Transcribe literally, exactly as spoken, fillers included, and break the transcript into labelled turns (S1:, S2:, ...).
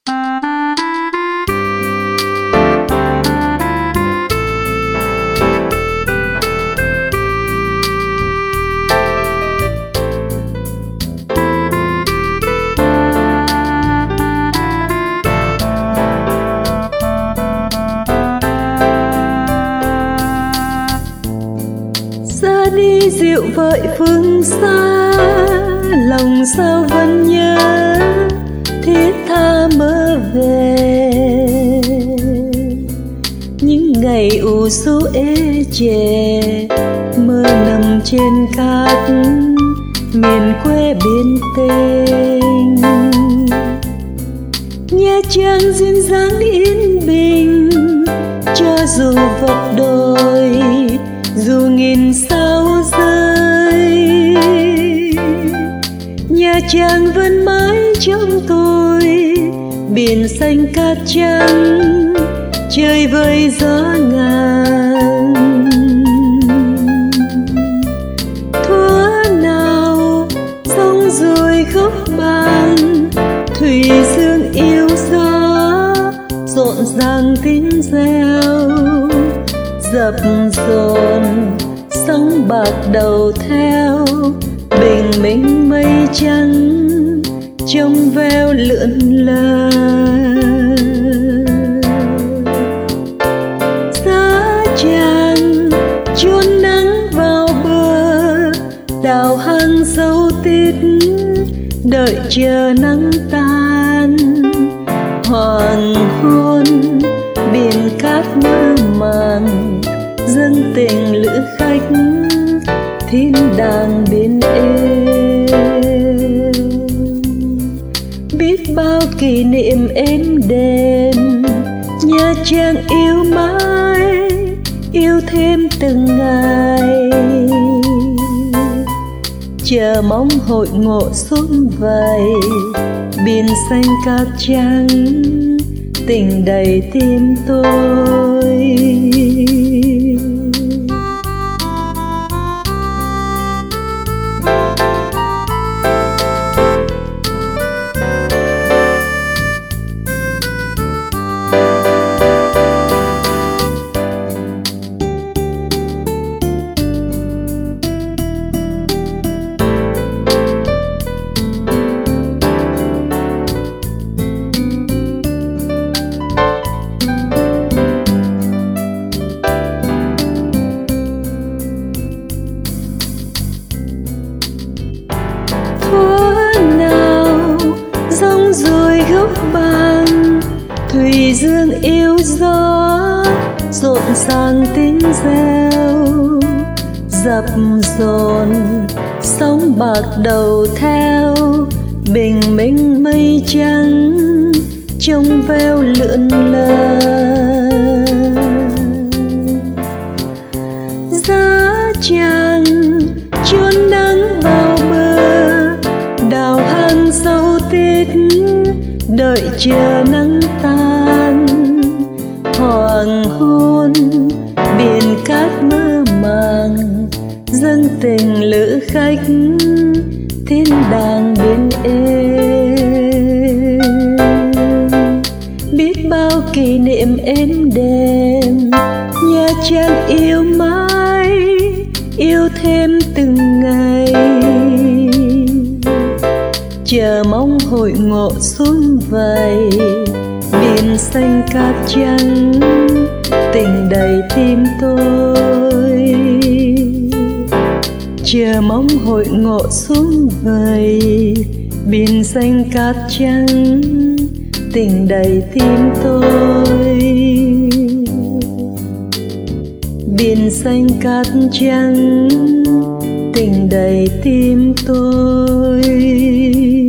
S1: Ra đi dịu vợi phương xa, lòng sao vẫn nhớ thiết tha mơ về những ngày u số ê chề, mơ nằm trên cát miền quê biên tình. Nha Trang duyên dáng yên bình, cho dù vọc đồi dù nghìn sao rơi, Nha Trang vẫn mãi trong tôi. Biển xanh cát trắng, trời vơi gió ngàn. Thuở nào sông rồi gốc bàn, thủy dương yêu gió rộn ràng tiếng reo. Dập dồn sóng bạc đầu theo, bình minh mây trắng trong veo lượn lờ. Giá tràng chôn nắng vào bờ, đào hang dấu tít đợi chờ nắng tan. Hoàng hôn biển cát mơ màng, dâng tình lữ khách thiên đàng bên êm. Biết bao kỷ niệm êm đềm, Nha Trang yêu mãi, yêu thêm từng ngày. Chờ mong hội ngộ sum vầy, biển xanh cát trắng tình đầy tim tôi. Rồi gốc bàn, thủy dương yêu gió rộn ràng tiếng reo. Dập dồn sóng bạc đầu theo, bình minh mây trắng trong veo lượn lờ. Giá tràng chôn nắng vào bờ, đào hang sâu tít đợi chờ nắng tan. Hoàng hôn biển cát mơ màng, dâng tình lữ khách thiên đàng bên êm. Biết bao kỷ niệm êm đềm, Nha Trang yêu mãi, yêu thêm từng ngày. Chờ mong hội ngộ sum vầy, biển xanh cát trắng tình đầy tim tôi. Chờ mong hội ngộ sum vầy, biển xanh cát trắng tình đầy tim tôi. Biển xanh cát trắng tình đầy tim tôi.